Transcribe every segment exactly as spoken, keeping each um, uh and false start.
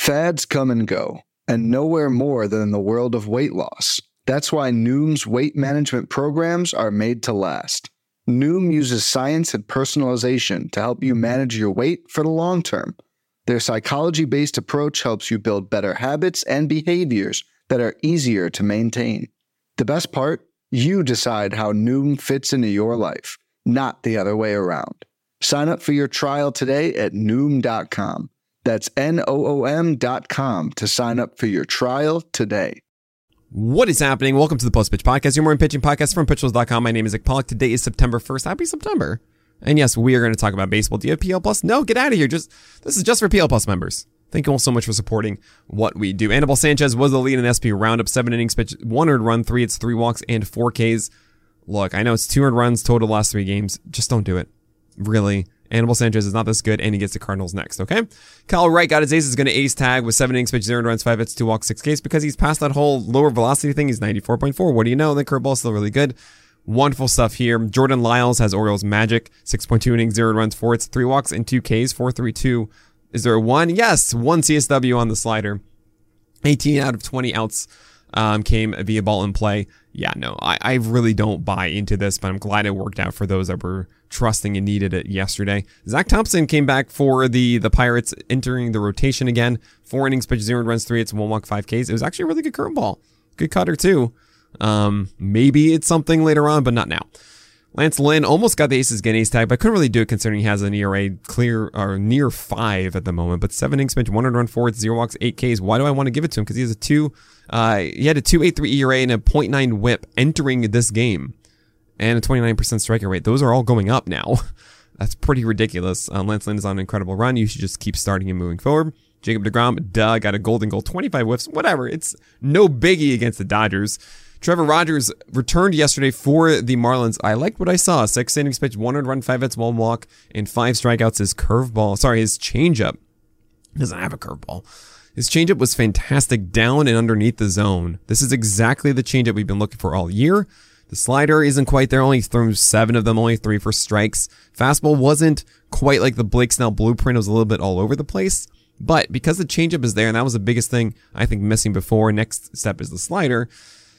Fads come and go, and nowhere more than in the world of weight loss. That's why Noom's weight management programs are made to last. Noom uses science and personalization to help you manage your weight for the long term. Their psychology-based approach helps you build better habits and behaviors that are easier to maintain. The best part? You decide how Noom fits into your life, not the other way around. Sign up for your trial today at Noom dot com. That's N O O M dot com to sign up for your trial today. What is happening? Welcome to the Post Pitch Podcast, your morning pitching podcast from pitchers dot com. My name is Zach Pollock. Today is September first. Happy September. And yes, we are going to talk about baseball. Do you have P L Plus? No, get out of here. Just This is just for P L Plus members. Thank you all so much for supporting what we do. Anibal Sanchez was the lead in S P Roundup. Seven innings pitched, one earned run, three hits, three walks, and four Ks. Look, I know it's two earned runs total last three games. Just don't do it. Really. Anibal Sanchez is not this good, and he gets the Cardinals next, okay? Kyle Wright got his ace, is going to ace tag with seven innings pitched, zero runs, five hits, two walks, six Ks, because he's past that whole lower velocity thing. He's ninety-four point four. What do you know? The curveball is still really good. Wonderful stuff here. Jordan Lyles has Orioles magic. six point two innings, zero runs, four hits, three walks, and two Ks. four three two. Is there a one? Yes, one C S W on the slider. eighteen out of twenty outs um, came via ball in play. Yeah, no, I, I really don't buy into this, but I'm glad it worked out for those that were trusting and needed it yesterday. Zach Thompson came back for the, the Pirates, entering the rotation again. Four innings pitched, zero runs, three hits, one walk, five Ks. It was actually a really good curveball. Good cutter, too. Um, maybe it's something later on, but not now. Lance Lynn almost got the aces getting ace tag, but couldn't really do it considering he has an E R A clear or near five at the moment. But seven innings pitched, one run, four hits, zero walks, eight Ks. Why do I want to give it to him? Because he has a two, uh, he had a two point eight three E R A and a point nine whip entering this game, and a twenty-nine percent striker rate. Those are all going up now. That's pretty ridiculous. Uh, Lance Lynn is on an incredible run. You should just keep starting and moving forward. Jacob deGrom, duh, got a golden goal, twenty-five whiffs, whatever. It's no biggie against the Dodgers. Trevor Rogers returned yesterday for the Marlins. I liked what I saw. Six innings pitched, one earned run, five hits, one walk, and five strikeouts. His curveball, sorry, his changeup, doesn't have a curveball. His changeup was fantastic down and underneath the zone. This is exactly the changeup we've been looking for all year. The slider isn't quite there. Only threw seven of them, only three for strikes. Fastball wasn't quite like the Blake Snell blueprint. It was a little bit all over the place. But because the changeup is there, and that was the biggest thing I think missing before, next step is the slider.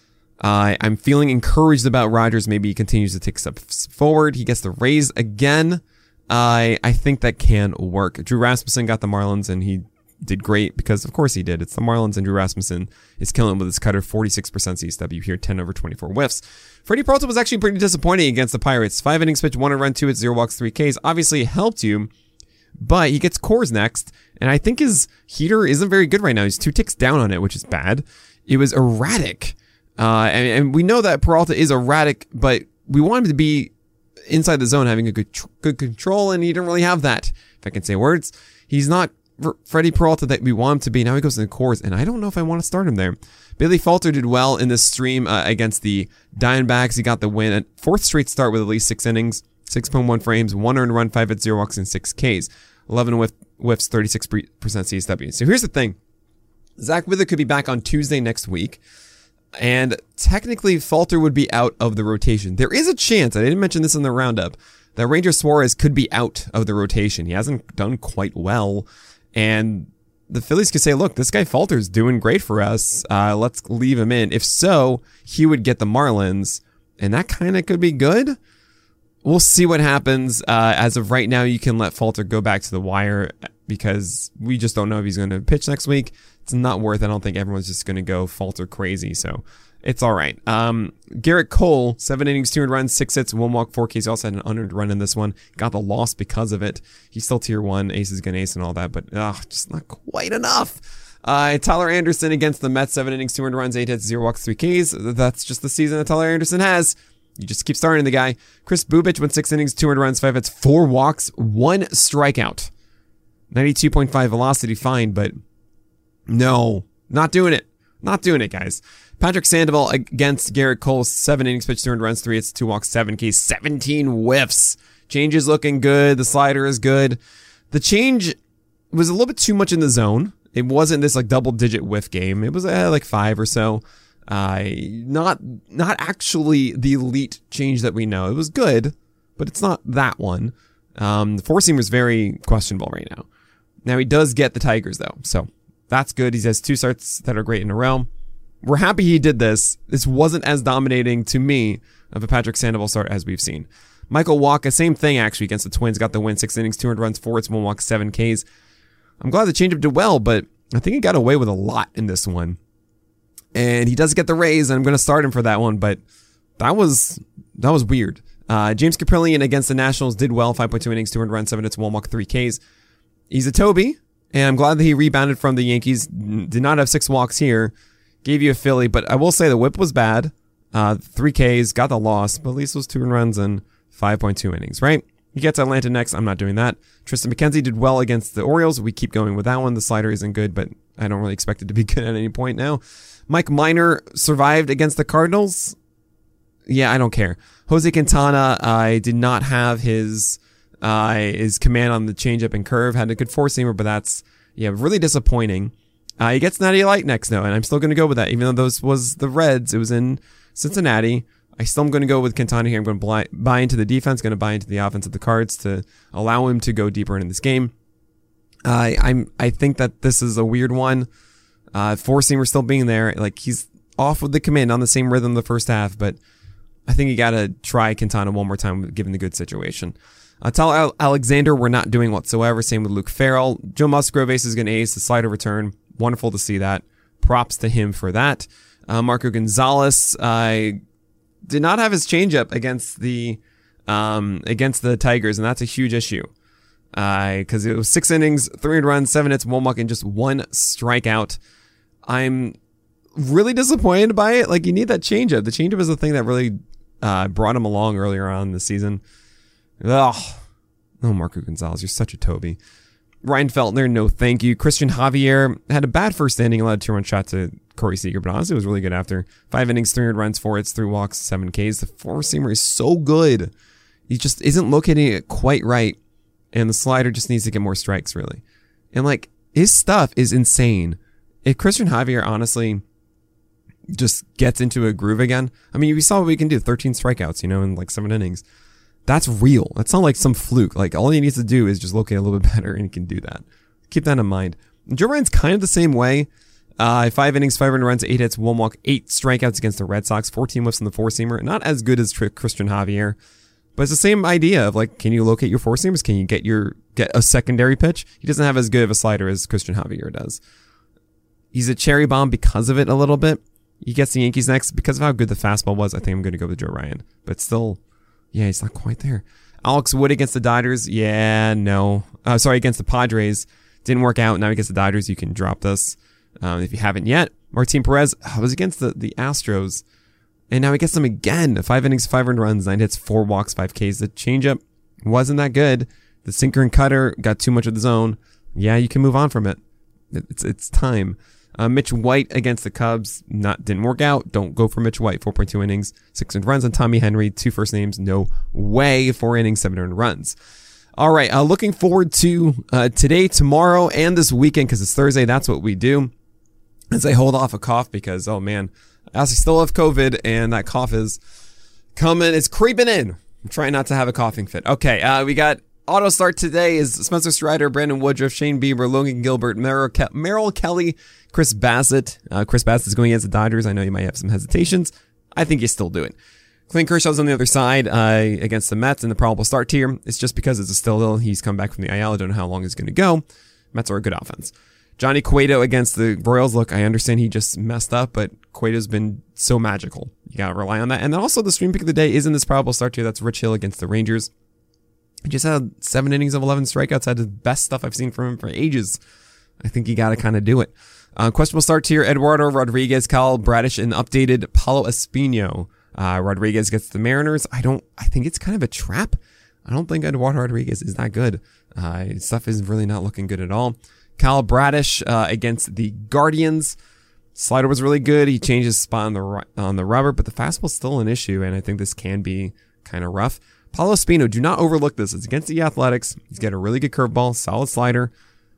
Uh, I'm feeling encouraged about Rogers. Maybe he continues to take steps forward. He gets the Rays again. I I think that can work. Drew Rasmussen got the Marlins, and he did great because, of course, he did. It's the Marlins, and Drew Rasmussen is killing with his cutter. forty-six percent C S W here, ten over twenty-four whiffs. Freddie Peralta was actually pretty disappointing against the Pirates. Five innings pitched, one run, two hits, zero walks, three Ks. Obviously, it helped you, but he gets Coors next, and I think his heater isn't very good right now. He's two ticks down on it, which is bad. It was erratic. Uh, and, and we know that Peralta is erratic, but we want him to be inside the zone, having a good good control, and he didn't really have that, if I can say words. He's not Freddie Peralta that we want him to be. Now he goes to the Coors, and I don't know if I want to start him there. Bailey Falter did well in this stream uh, against the Diamondbacks. He got the win. A fourth straight start with at least six innings, six point one frames, one earned run, five hits, zero walks, and six Ks. eleven whiff, whiffs, thirty-six percent C S W. So here's the thing. Zach Wither could be back on Tuesday next week. And technically, Falter would be out of the rotation. There is a chance, I didn't mention this in the roundup, that Ranger Suarez could be out of the rotation. He hasn't done quite well. And the Phillies could say, look, this guy Falter's doing great for us. Uh, let's leave him in. If so, he would get the Marlins. And that kind of could be good. We'll see what happens. Uh, as of right now, you can let Falter go back to the wire because we just don't know if he's going to pitch next week. It's not worth it. I don't think everyone's just going to go Falter crazy, so it's all right. Um, Garrett Cole, seven innings, two earned runs, six hits, one walk, four Ks. He also had an unearned run in this one. Got the loss because of it. He's still tier one. Ace is going to ace and all that, but uh, just not quite enough. Uh, Tyler Anderson against the Mets, seven innings, two earned runs, eight hits, zero walks, three Ks. That's just the season that Tyler Anderson has. You just keep starting the guy. Chris Bubich went six innings, two earned runs, five hits, four walks, one strikeout. ninety-two point five velocity, fine, but no, not doing it. Not doing it, guys. Patrick Sandoval against Garrett Cole, seven innings pitched, two earned runs, three hits, two walks, seven Ks, seventeen whiffs. Change is looking good. The slider is good. The change was a little bit too much in the zone. It wasn't this like double digit whiff game. It was uh, like five or so. Uh, not not actually the elite change that we know. It was good, but it's not that one. Um, the four seamer is very questionable right now. Now he does get the Tigers though, so That's good. He has two starts that are great in a row. We're happy he did this. This wasn't as dominating to me of a Patrick Sandoval start as we've seen. Michael Wacha, same thing actually against the Twins. Got the win, six innings, two hundred runs, four hits, one walk, seven Ks. I'm glad the changeup did well, but I think he got away with a lot in this one. And he does get the raise, and I'm going to start him for that one, but that was that was weird. Uh, James Kaprielian against the Nationals did well, five point two innings, two hundred runs, seven hits, one walk, three Ks. He's a Toby, and I'm glad that he rebounded from the Yankees. Did not have six walks here. Gave you a Philly, but I will say the whip was bad. Uh, three Ks, got the loss, but at least it was two runs and five point two innings, right? He gets Atlanta next. I'm not doing that. Tristan McKenzie did well against the Orioles. We keep going with that one. The slider isn't good, but I don't really expect it to be good at any point now. Mike Minor survived against the Cardinals. Yeah, I don't care. Jose Quintana, I did not have his uh, his command on the changeup and curve. Had a good four-seamer, but that's yeah really disappointing. Uh, he gets Natty Light next, though, and I'm still going to go with that. Even though those was the Reds, it was in Cincinnati. I still am going to go with Quintana here. I'm going to buy into the defense, going to buy into the offense of the Cards to allow him to go deeper into this game. Uh, I'm I think that this is a weird one. Uh, four-seamer still being there, like he's off with the command on the same rhythm the first half, but I think you got to try Quintana one more time given the good situation. Uh, Tyler Alexander, we're not doing whatsoever. Same with Luke Farrell. Joe Musgrove Ace is going to ace the slider return. Wonderful to see that. Props to him for that. Uh, Marco Gonzalez uh, did not have his changeup against the um, against the Tigers, and that's a huge issue because uh, it was six innings, three hundred runs, seven hits, one walk, and just one strikeout. I'm really disappointed by it. Like, you need that changeup. The changeup is the thing that really uh, brought him along earlier on in the season. Ugh. Oh, Marco Gonzalez, you're such a Toby. Ryan Feltner, no thank you. Christian Javier had a bad first inning, allowed a two-run shot to Corey Seager, but honestly, it was really good after. Five innings, three hundred runs, four hits, three walks, seven Ks. The four-seamer is so good. He just isn't locating it quite right, and the slider just needs to get more strikes, really. And, like, his stuff is insane. If Christian Javier, honestly, just gets into a groove again, I mean, we saw what we can do, thirteen strikeouts, you know, in, like, seven innings. That's real. That's not like some fluke. Like, all he needs to do is just locate a little bit better, and he can do that. Keep that in mind. And Joe Ryan's kind of the same way. Uh, five innings, five hundred runs, eight hits, one walk, eight strikeouts against the Red Sox, fourteen whiffs in the four-seamer. Not as good as Christian Javier, but it's the same idea of, like, can you locate your four-seamers? Can you get your get a secondary pitch? He doesn't have as good of a slider as Christian Javier does. He's a cherry bomb because of it a little bit. He gets the Yankees next. Because of how good the fastball was, I think I'm going to go with Joe Ryan. But still, yeah, he's not quite there. Alex Wood against the Dodgers. Yeah, no. Uh, sorry, against the Padres. Didn't work out. Now against the Dodgers, you can drop this um, if you haven't yet. Martin Perez was against the, the Astros. And now he gets them again. Five innings, five earned runs, nine hits, four walks, five Ks. The changeup wasn't that good. The sinker and cutter got too much of the zone. Yeah, you can move on from it. It's it's time. Uh, Mitch White against the Cubs, not didn't work out. Don't go for Mitch White. four point two innings, six earned runs on Tommy Henry. Two first names, no way. Four innings, seven earned runs. All right, uh, looking forward to uh, today, tomorrow, and this weekend because it's Thursday. That's what we do. As I hold off a cough because, oh man, I also still have COVID and that cough is coming. It's creeping in. I'm trying not to have a coughing fit. Okay, uh, we got auto start today is Spencer Strider, Brandon Woodruff, Shane Bieber, Logan Gilbert, Merrill, Ke- Merrill Kelly, Chris Bassett. Uh, Chris Bassett is going against the Dodgers. I know you might have some hesitations. I think you still do it. Clayton Kershaw's on the other side uh, against the Mets in the probable start tier. It's just because it's a still ill. He's come back from the I L. I don't know how long he's going to go. Mets are a good offense. Johnny Cueto against the Royals. Look, I understand he just messed up, but Cueto's been so magical. You got to rely on that. And then also the stream pick of the day is in this probable start tier. That's Rich Hill against the Rangers. He just had seven innings of eleven strikeouts. Had the best stuff I've seen from him for ages. I think you got to kind of do it. Uh, questionable start tier, Eduardo Rodriguez, Kyle Bradish, and updated Paulo Espino. Uh, Rodriguez gets the Mariners. I don't, I think it's kind of a trap. I don't think Eduardo Rodriguez is that good. Uh, stuff is really not looking good at all. Kyle Bradish uh, against the Guardians. Slider was really good. He changed his spot on the on the rubber, but the fastball's still an issue, and I think this can be kind of rough. Paulo Espino, do not overlook this. It's against the Athletics. He's got a really good curveball, solid slider.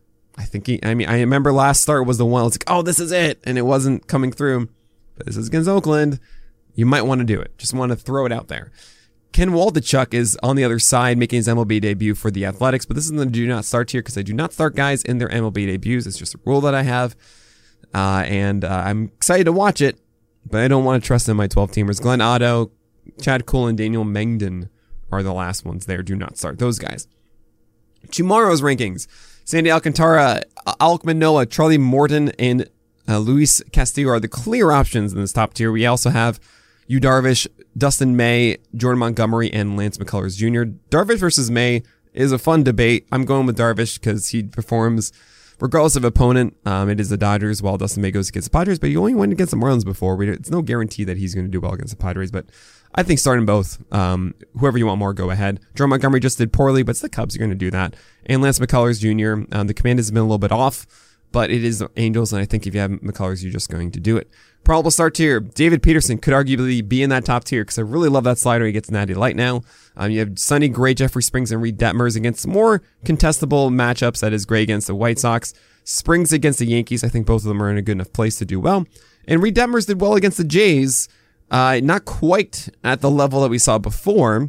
I think he, I mean, I remember last start was the one, it's like, oh, this is it, and it wasn't coming through. But this is against Oakland. You might want to do it. Just want to throw it out there. Ken Waldichuk is on the other side, making his M L B debut for the Athletics, but this is in the do not start tier because I do not start guys in their M L B debuts. It's just a rule that I have, uh, and uh, I'm excited to watch it, but I don't want to trust in my twelve teamers. Glenn Otto, Chad Kuhl, and Daniel Mengden are the last ones there. Do not start those guys. Tomorrow's rankings: Sandy Alcantara, Alek Manoah, Charlie Morton, and uh, Luis Castillo are the clear options in this top tier. We also have Yu Darvish, Dustin May, Jordan Montgomery, and Lance McCullers Junior Darvish versus May is a fun debate. I'm going with Darvish because he performs regardless of opponent. Um, it is the Dodgers, while Dustin May goes against the Padres, but he only went against the Marlins before. We, it's no guarantee that he's going to do well against the Padres, but I think starting both, um, whoever you want more, go ahead. Jordan Montgomery just did poorly, but it's the Cubs. You're going to do that. And Lance McCullers Junior Um, the command has been a little bit off, but it is Angels, and I think if you have McCullers, you're just going to do it. Probable start tier: David Peterson could arguably be in that top tier because I really love that slider. He gets Natty Light now. Um, you have Sonny Gray, Jeffrey Springs, and Reed Detmers against more contestable matchups. That is Gray against the White Sox, Springs against the Yankees. I think both of them are in a good enough place to do well. And Reed Detmers did well against the Jays. Uh, not quite at the level that we saw before,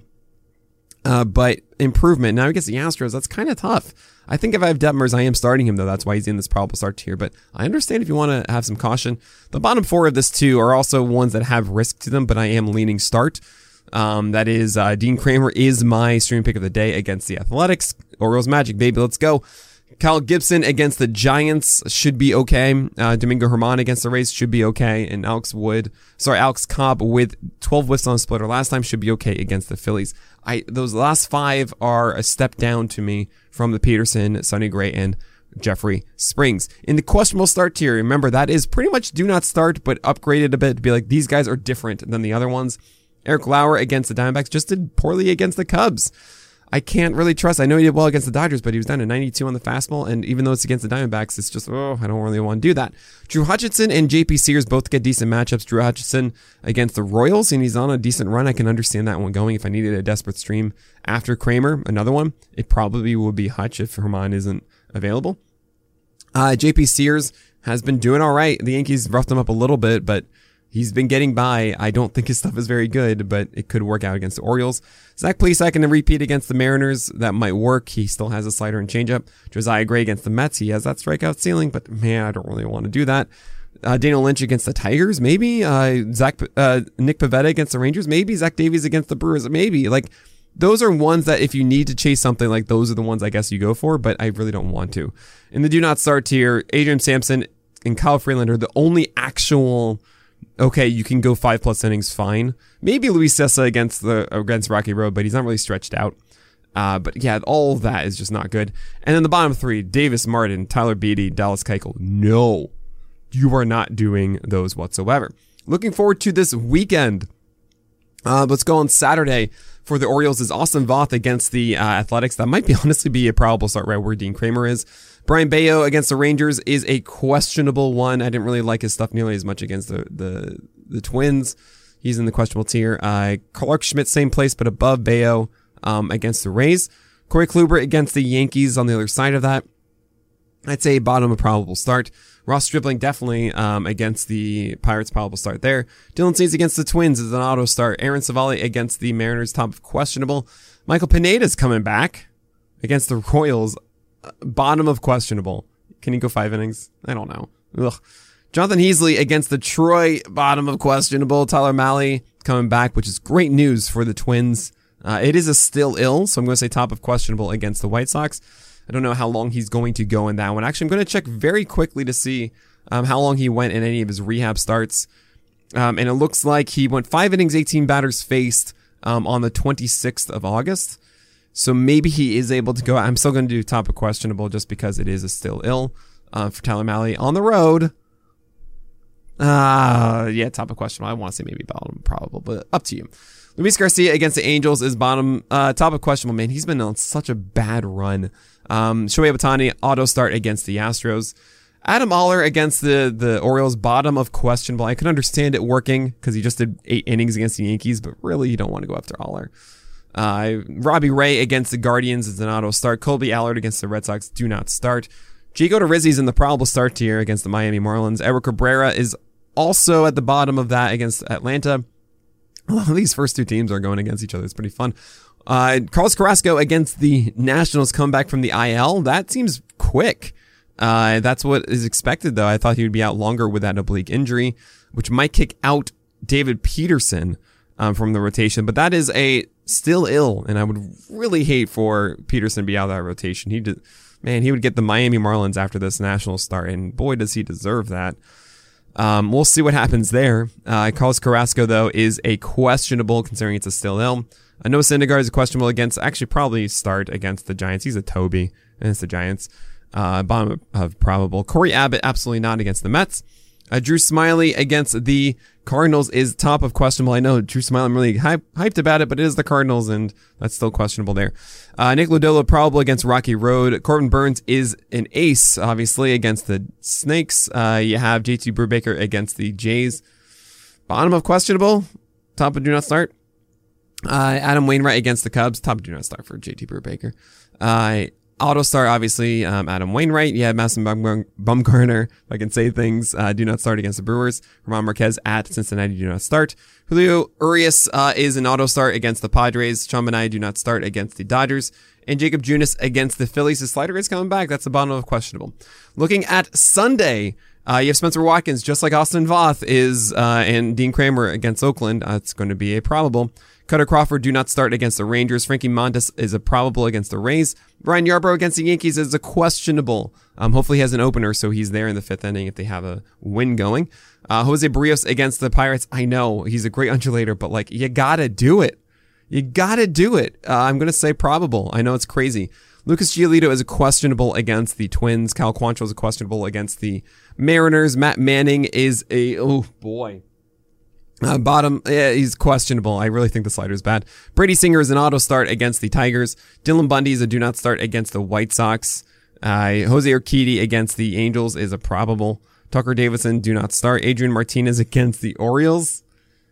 uh, but improvement. Now against the Astros, that's kind of tough. I think if I have Detmers, I am starting him, though. That's why he's in this probable start tier. But I understand if you want to have some caution. The bottom four of this, too, are also ones that have risk to them, but I am leaning start. Um, that is, uh, Dean Kramer is my stream pick of the day against the Athletics. Orioles Magic, baby. Let's go. Kyle Gibson against the Giants should be okay. Uh, Domingo Germán against the Rays should be okay. And Alex Wood, sorry, Alex Cobb with twelve whiffs on a splitter last time should be okay against the Phillies. I those last five are a step down to me from the Peterson, Sonny Gray, and Jeffrey Springs. In the questionable start tier, remember that is pretty much do not start, but upgraded a bit to be like these guys are different than the other ones. Eric Lauer against the Diamondbacks just did poorly against the Cubs. I can't really trust. I know he did well against the Dodgers, but he was down to ninety-two on the fastball. And even though it's against the Diamondbacks, it's just, oh, I don't really want to do that. Drew Hutchinson and J P Sears both get decent matchups. Drew Hutchinson against the Royals, and he's on a decent run. I can understand that one going. If I needed a desperate stream after Kramer, another one, it probably would be Hutch if Germán isn't available. Uh, J P Sears has been doing all right. The Yankees roughed him up a little bit, but he's been getting by. I don't think his stuff is very good, but it could work out against the Orioles. Zach Plesac in a repeat against the Mariners. That might work. He still has a slider and changeup. Josiah Gray against the Mets. He has that strikeout ceiling, but man, I don't really want to do that. Uh, Daniel Lynch against the Tigers, maybe. Uh, Zach, uh, Nick Pivetta against the Rangers, maybe. Zach Davies against the Brewers, maybe. Like, those are ones that if you need to chase something, like those are the ones I guess you go for, but I really don't want to. In the do not start tier, Adrian Sampson and Kyle Freeland are the only actual, okay, you can go five plus innings, fine. Maybe Luis Cessa against the against Rocky Road, but he's not really stretched out. Uh, but yeah, all of that is just not good. And then the bottom three, Davis Martin, Tyler Beatty, Dallas Keuchel. No, you are not doing those whatsoever. Looking forward to this weekend. Uh, let's go on Saturday for the Orioles is Austin Voth against the uh, Athletics. That might be honestly be a probable start right where Dean Kramer is. Brian Bayo against the Rangers is a questionable one. I didn't really like his stuff nearly as much against the the, the Twins. He's in the questionable tier. Uh, Clark Schmidt, same place, but above Bayo um, against the Rays. Corey Kluber against the Yankees on the other side of that. I'd say bottom of probable start. Ross Stripling definitely um, against the Pirates, probable start there. Dylan Cease against the Twins is an auto start. Aaron Savali against the Mariners, top of questionable. Michael Pineda's coming back against the Royals, bottom of questionable. Can he go five innings? I don't know. Ugh. Jonathan Heasley against the Troy, bottom of questionable. Tyler Mahle coming back, which is great news for the Twins. Uh, it is a still ill, so I'm going to say top of questionable against the White Sox. I don't know how long he's going to go in that one. Actually, I'm going to check very quickly to see um, how long he went in any of his rehab starts. Um, and it looks like he went five innings, eighteen batters faced um, on the twenty-sixth of August. So maybe he is able to go. I'm still going to do top of questionable just because it is a still ill uh, for Tyler Mahle on the road. Uh, yeah, top of questionable. I want to say maybe bottom probable, but up to you. Luis Garcia against the Angels is bottom, uh, top of questionable. Man, he's been on such a bad run. Um, Shohei Ohtani, auto start against the Astros. Adam Oller against the, the Orioles, bottom of questionable. I can understand it working because he just did eight innings against the Yankees, but really you don't want to go after Oller. Uh, Robbie Ray against the Guardians is an auto start. Colby Allard against the Red Sox, do not start. Chico DeRizzi's in the probable start tier against the Miami Marlins. Edward Cabrera is also at the bottom of that against Atlanta. Well, these first two teams are going against each other. It's pretty fun. Uh, Carlos Carrasco against the Nationals come back from the I L. That seems quick. Uh, that's what is expected, though. I thought he would be out longer with that oblique injury, which might kick out David Peterson um, from the rotation. But that is a still ill, and I would really hate for Peterson to be out of that rotation. He did, man, he would get the Miami Marlins after this National start, and boy, does he deserve that. Um, we'll see what happens there. Uh, Carlos Carrasco, though, is a questionable, considering it's a still ill. Uh, Noah Syndergaard is questionable against, actually probably start against the Giants. He's a Toby, and it's the Giants. Uh, bottom of probable. Corey Abbott, absolutely not against the Mets. Uh, Drew Smyly against the Cardinals is top of questionable. I know Drew Smyly, I'm really hype, hyped about it, but it is the Cardinals, and that's still questionable there. Uh, Nick Lodolo, probable against Rocky Road. Corbin Burns is an ace, obviously, against the Snakes. Uh, you have J T Brubaker against the Jays. Bottom of questionable. Top of do not start. Uh, Adam Wainwright against the Cubs. Top of do not start for J T Brubaker. Uh, Auto start, obviously, um, Adam Wainwright. You have Madison Bum- Bumgarner, if I can say things, uh, do not start against the Brewers. Ramon Marquez at Cincinnati, do not start. Julio Urias uh, is an auto start against the Padres. Sean Manaea do not start against the Dodgers. And Jacob Junis against the Phillies. His slider is coming back. That's the bottom of questionable. Looking at Sunday, uh, you have Spencer Watkins, just like Austin Voth is, uh, and Dean Kramer against Oakland. Uh, it's going to be a probable. Cutter Crawford do not start against the Rangers. Frankie Montas is a probable against the Rays. Brian Yarbrough against the Yankees is a questionable. Um, hopefully he has an opener, so he's there in the fifth inning if they have a win going. Uh, Jose Barrios against the Pirates. I know he's a great undulator, but like you gotta do it. You gotta do it. Uh, I'm gonna say probable. I know it's crazy. Lucas Giolito is a questionable against the Twins. Cal Quantrill is a questionable against the Mariners. Matt Manning is a oh boy. Uh, bottom, yeah, he's questionable. I really think the slider is bad. Brady Singer is an auto start against the Tigers. Dylan Bundy is a do not start against the White Sox. Uh, Jose Urquidy against the Angels is a probable. Tucker Davidson, do not start. Adrian Martinez against the Orioles.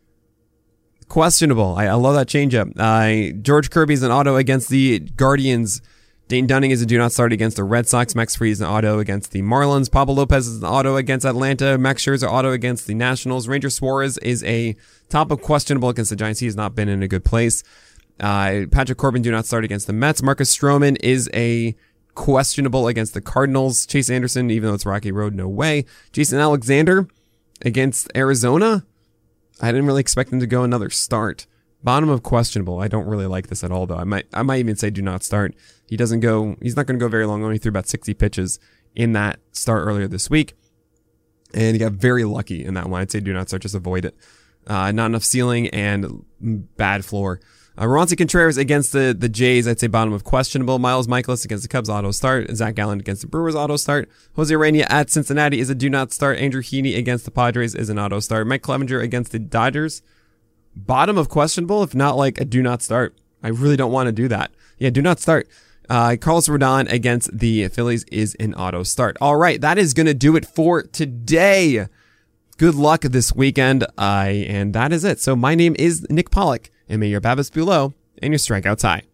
Questionable. I, I love that changeup. Uh, George Kirby is an auto against the Guardians. Dane Dunning is a do not start against the Red Sox. Max Fried is an auto against the Marlins. Pablo Lopez is an auto against Atlanta. Max Scherzer auto against the Nationals. Ranger Suarez is a top of questionable against the Giants. He has not been in a good place. Uh, Patrick Corbin do not start against the Mets. Marcus Stroman is a questionable against the Cardinals. Chase Anderson, even though it's Rocky Road, no way. Jason Alexander against Arizona. I didn't really expect him to go another start. Bottom of questionable. I don't really like this at all, though. I might, I might even say do not start. He doesn't go. He's not going to go very long. Only threw about sixty pitches in that start earlier this week, and he got very lucky in that one. I'd say do not start. Just avoid it. Uh, not enough ceiling and bad floor. Uh, Roansy Contreras against the the Jays. I'd say bottom of questionable. Miles Michaelis against the Cubs auto start. Zach Gallen against the Brewers auto start. Jose Urena at Cincinnati is a do not start. Andrew Heaney against the Padres is an auto start. Mike Clevenger against the Dodgers. Bottom of questionable, if not like a do not start. I really don't want to do that. Yeah, do not start. Uh, Carlos Rodon against the Phillies is an auto start. All right, that is going to do it for today. Good luck this weekend. Uh, and that is it. So my name is Nick Pollock, and may your BABIPs be low and your strikeouts high.